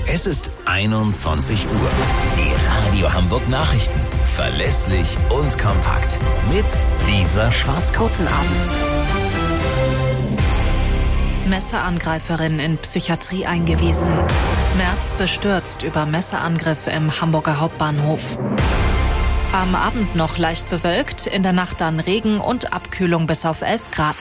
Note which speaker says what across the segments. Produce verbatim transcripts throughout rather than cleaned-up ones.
Speaker 1: Es ist einundzwanzig Uhr. Die Radio Hamburg Nachrichten. Verlässlich und kompakt. Mit Lisa Schwarzkopf.
Speaker 2: Guten Abend. Messerangreiferin in Psychiatrie eingewiesen. Merz bestürzt über Messerangriff im Hamburger Hauptbahnhof. Am Abend noch leicht bewölkt, in der Nacht dann Regen und Abkühlung bis auf elf Grad.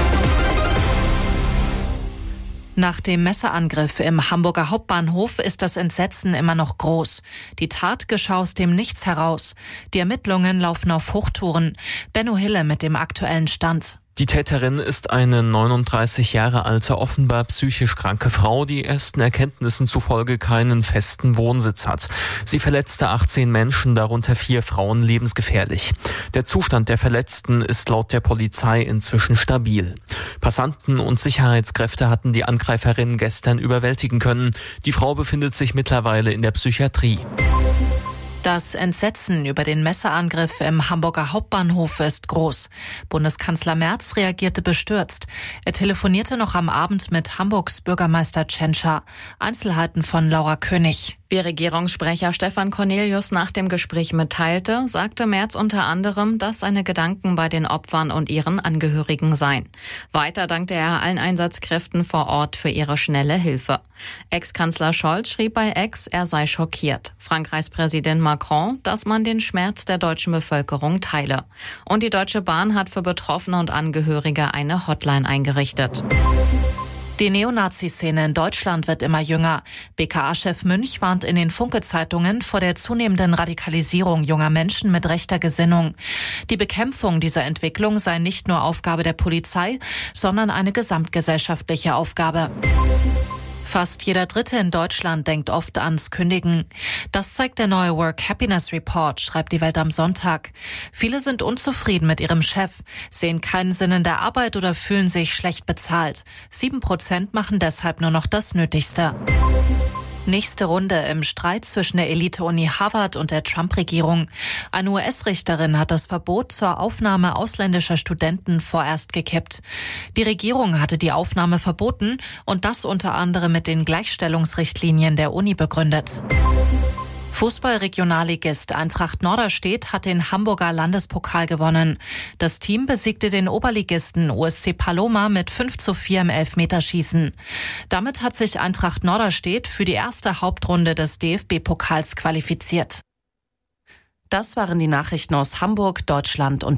Speaker 2: Nach dem Messerangriff im Hamburger Hauptbahnhof ist das Entsetzen immer noch groß. Die Tat geschah aus dem Nichts heraus. Die Ermittlungen laufen auf Hochtouren. Benno Hille mit dem aktuellen Stand.
Speaker 3: Die Täterin ist eine neununddreißig Jahre alte, offenbar psychisch kranke Frau, die ersten Erkenntnissen zufolge keinen festen Wohnsitz hat. Sie verletzte achtzehn Menschen, darunter vier Frauen, lebensgefährlich. Der Zustand der Verletzten ist laut der Polizei inzwischen stabil. Passanten und Sicherheitskräfte hatten die Angreiferin gestern überwältigen können. Die Frau befindet sich mittlerweile in der Psychiatrie.
Speaker 2: Das Entsetzen über den Messerangriff im Hamburger Hauptbahnhof ist groß. Bundeskanzler Merz reagierte bestürzt. Er telefonierte noch am Abend mit Hamburgs Bürgermeister Tschentscher. Einzelheiten von Laura König.
Speaker 4: Wie Regierungssprecher Stefan Cornelius nach dem Gespräch mitteilte, sagte Merz unter anderem, dass seine Gedanken bei den Opfern und ihren Angehörigen seien. Weiter dankte er allen Einsatzkräften vor Ort für ihre schnelle Hilfe. Ex-Kanzler Scholz schrieb bei X, er sei schockiert. Frankreichs Präsident Macron, dass man den Schmerz der deutschen Bevölkerung teile. Und die Deutsche Bahn hat für Betroffene und Angehörige eine Hotline eingerichtet.
Speaker 2: Die Neonazi-Szene in Deutschland wird immer jünger. B K A-Chef Münch warnt in den Funke-Zeitungen vor der zunehmenden Radikalisierung junger Menschen mit rechter Gesinnung. Die Bekämpfung dieser Entwicklung sei nicht nur Aufgabe der Polizei, sondern eine gesamtgesellschaftliche Aufgabe. Fast jeder Dritte in Deutschland denkt oft ans Kündigen. Das zeigt der neue Work Happiness Report, schreibt die Welt am Sonntag. Viele sind unzufrieden mit ihrem Chef, sehen keinen Sinn in der Arbeit oder fühlen sich schlecht bezahlt. Sieben Prozent machen deshalb nur noch das Nötigste. Nächste Runde im Streit zwischen der Elite-Uni Harvard und der Trump-Regierung. Eine U S-Richterin hat das Verbot zur Aufnahme ausländischer Studenten vorerst gekippt. Die Regierung hatte die Aufnahme verboten und das unter anderem mit den Gleichstellungsrichtlinien der Uni begründet. Fußball-Regionalligist Eintracht Norderstedt hat den Hamburger Landespokal gewonnen. Das Team besiegte den Oberligisten U S C Paloma mit fünf zu vier im Elfmeterschießen. Damit hat sich Eintracht Norderstedt für die erste Hauptrunde des D F B-Pokals qualifiziert. Das waren die Nachrichten aus Hamburg, Deutschland und